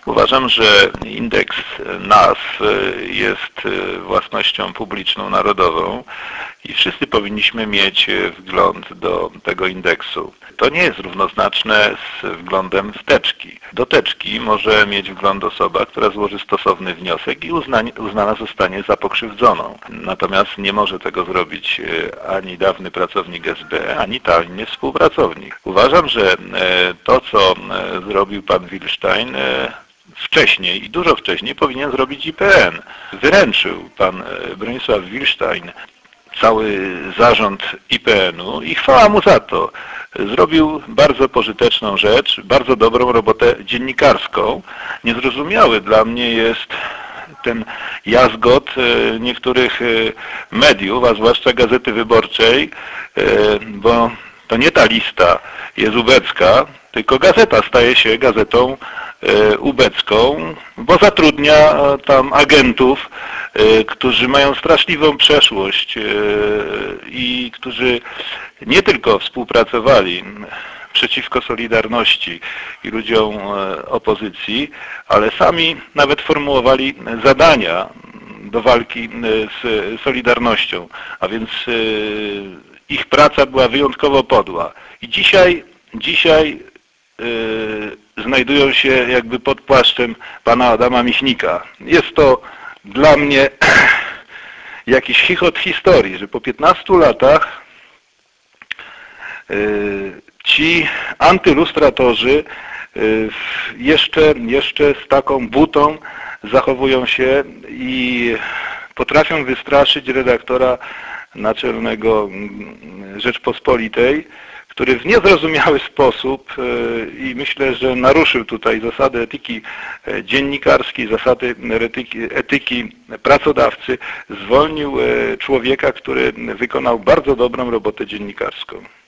Uważam, że indeks nazw jest własnością publiczną, narodową i wszyscy powinniśmy mieć wgląd do tego indeksu. To nie jest równoznaczne z wglądem w teczki. Do teczki może mieć wgląd osoba, która złoży stosowny wniosek i uznana zostanie za pokrzywdzoną. Natomiast nie może tego zrobić ani dawny pracownik SB, ani tajny współpracownik. Uważam, że to, co zrobił pan Wilsztajn, wcześniej i dużo wcześniej powinien zrobić IPN. Wyręczył pan Bronisław Wilsztajn cały zarząd IPN-u i chwała mu za to. Zrobił bardzo pożyteczną rzecz, bardzo dobrą robotę dziennikarską. Niezrozumiały dla mnie jest ten jazgot niektórych mediów, a zwłaszcza Gazety Wyborczej, bo to nie ta lista jest ubecka, tylko gazeta staje się gazetą ubecką, bo zatrudnia tam agentów, którzy mają straszliwą przeszłość i którzy nie tylko współpracowali przeciwko Solidarności i ludziom opozycji, ale sami nawet formułowali zadania do walki z Solidarnością, a więc ich praca była wyjątkowo podła. I dzisiaj znajdują się jakby pod płaszczem pana Adama Michnika. Jest to dla mnie jakiś chichot historii, że po 15 latach ci antylustratorzy jeszcze z taką butą zachowują się i potrafią wystraszyć redaktora naczelnego Rzeczpospolitej, który w niezrozumiały sposób i myślę, że naruszył tutaj zasady etyki dziennikarskiej, zasady etyki pracodawcy, zwolnił człowieka, który wykonał bardzo dobrą robotę dziennikarską.